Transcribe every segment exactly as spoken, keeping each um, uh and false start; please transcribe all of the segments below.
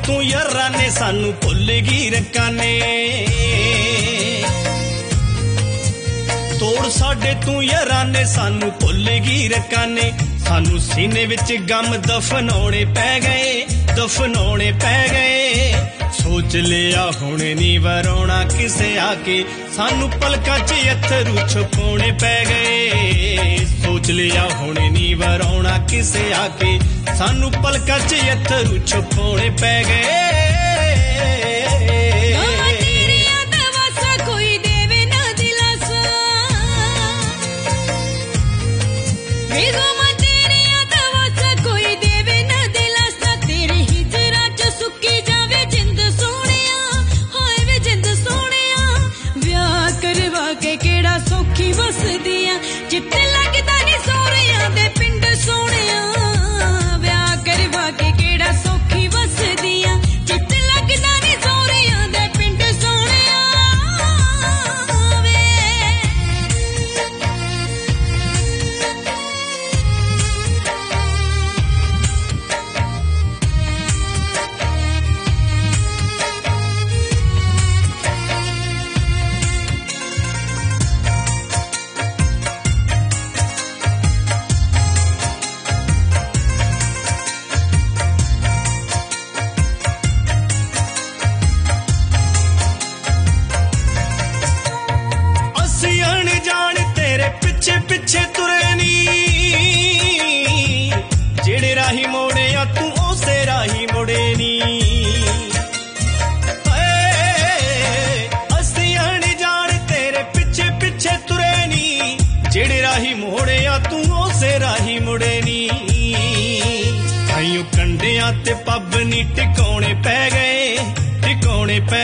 तू यारा ने सानू भुल गई रकाने तोड़ साडे तू यारा ने सानू भुल गई रकाने सानू सीने विच गम दफनाने पै गए दफनाने पै गए सोच लिया हुणे नी वरोना किसे आके सानू पलकां च अथरू छुपाने पै गए सोच लिया हुणे नी वरोना किसे आके सानू पलकां च अथरू छुपाने पै गए ते पब नी टिकाने पै गए टिकाने पै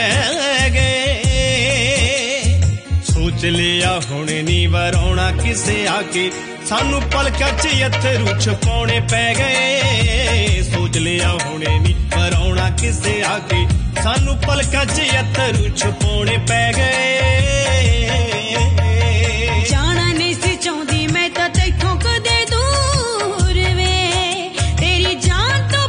गए सोच लिया हुणे नी वरोना किसे आके सानू पलकां च अथरू छुपाने पै गए सोच लिया हुणे नी वरोना किसे आके सानू पलकां च अथरू छुपाने पै गए जाना नहीं सी चाहती मैं तां तैथों कदे दूर वे तेरी जान तो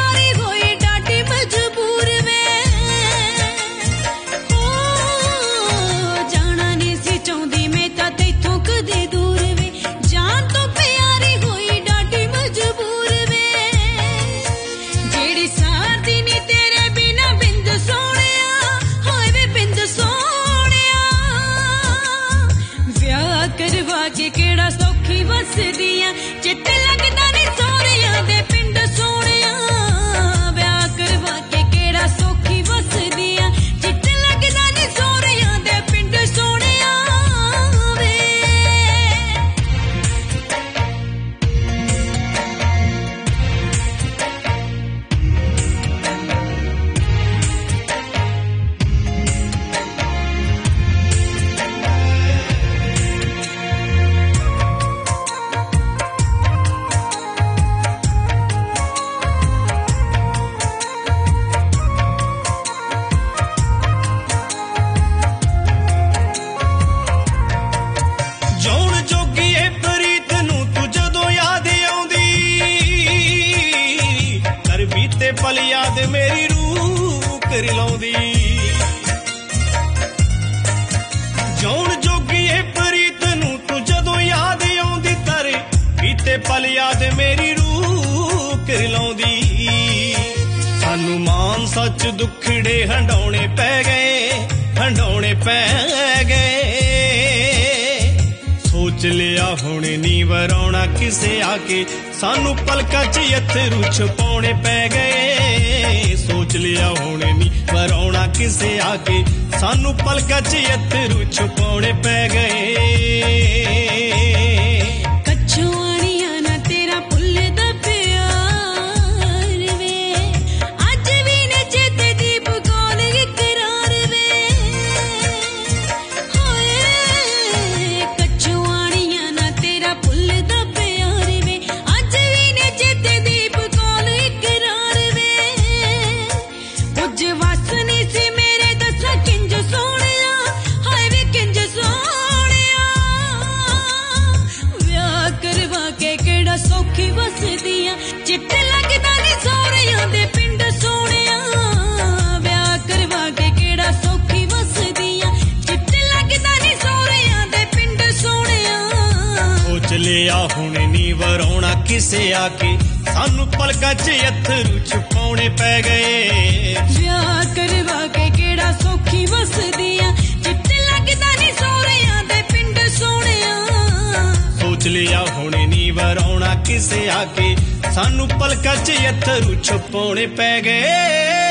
पल याद मेरी रूह कर लाउंदी सानू मान सच दुखड़े हंडौने पै गए हंडौने पै गए सोच लिया हुणे नी वरोना किसे आके सानू पलकां च अथरू छुपाने पै गए सोच लिया हुणे नी वरोना किसे आके सानू पलकां च अथरू छुपाने पै गए सौखी बसदियां चिट्टे लगदा नी सौरियां दे पिंड सोहणिया ਲਿਆ ਹੁਣ ਨੀ ਵਰਾਉਣਾ ਕਿਸੇ ਆ ਕੇ ਸਾਨੂੰ ਪਲਕਾਂ 'ਚ ਅੱਥਰੂ ਛੁਪਾਉਣੇ ਪੈ ਗਏ ਵਿਆਹ ਕਰਵਾ ਕੇ ਕਿਹੜਾ ਸੌਖੀ ਵਸਦੀਆਂ ਚਿੱਤ ਲੱਗਦਾ ਨੀ ਸੋਹਰਿਆਂ ਦੇ ਪਿੰਡ ਸੋਹਣਿਆ ਸੋਚ ਲਿਆ ਹੁਣ ਨੀ ਵਰਾਉਣਾ ਕਿਸੇ ਆ ਕੇ ਸਾਨੂੰ ਪਲਕਾਂ 'ਚ ਅੱਥਰੂ ਛੁਪਾਉਣੇ ਪੈ ਗਏ